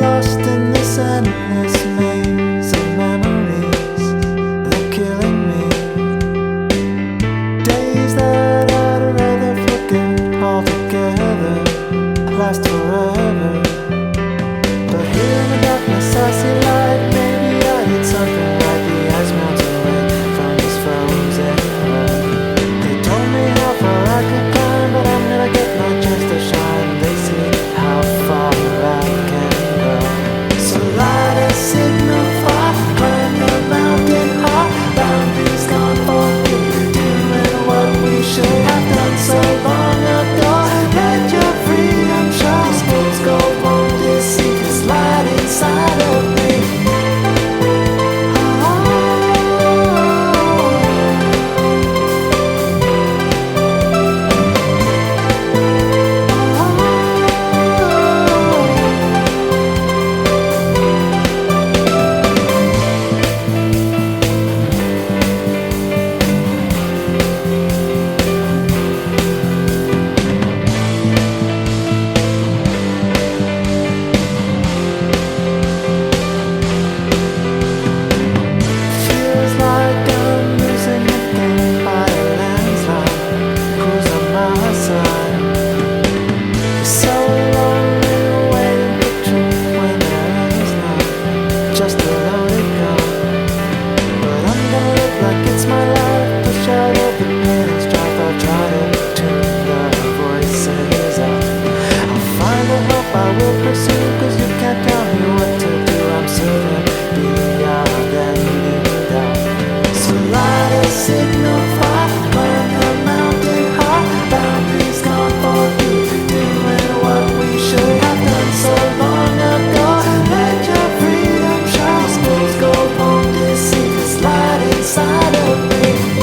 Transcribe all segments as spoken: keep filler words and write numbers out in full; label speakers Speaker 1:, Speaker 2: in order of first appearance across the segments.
Speaker 1: lost in this endless maze of memories. They're killing me. Days that I'd rather forget altogether last forever. But here in the darkness I see light. Maybe I did something right. The ice melts away from this frozen world. They told me how far I could climb, but I'm gonna get my chance to shine. They see how far I can go. So light a signal far, climb the mountain high. Boundaries gone for good, doing what we should have done so long ago. Let your freedom shine. Spills gold won't deceive this light inside of me. Feels like I'm losing the game by a landslide. Who's on my side? It's so lonely waiting for truth when there is none, just a loaded gun. But I'm gonna live like it's my life. Push out every pain and strife. I'll try to tune the voices out. I'll find the hope I will pursue, 'cause you can't tell me what to do. I'm certain beyond any doubt. So light a signal far, climb the mountain high. Boundaries gone for good, doing what we should have done so long ago. Let your freedom shine. Spills gold won't deceive this light inside of me.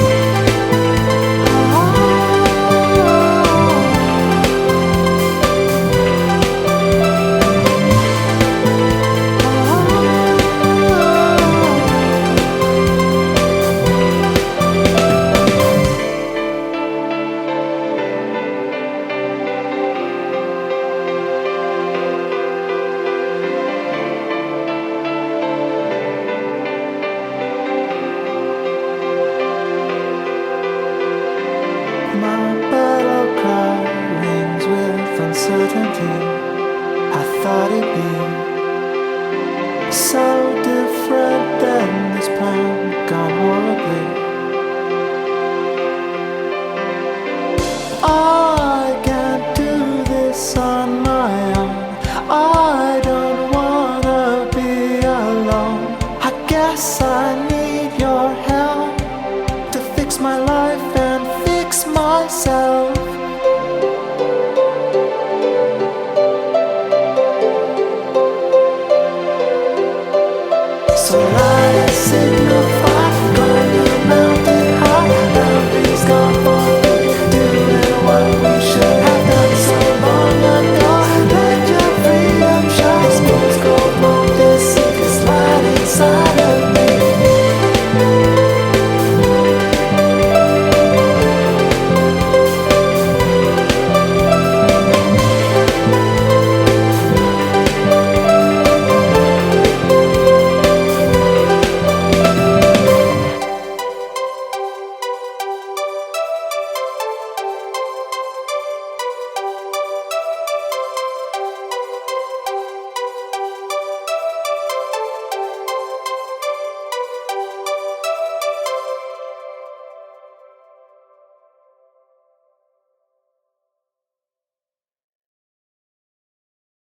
Speaker 1: My battle cry rings with uncertainty. I thought it'd be so different than this plan.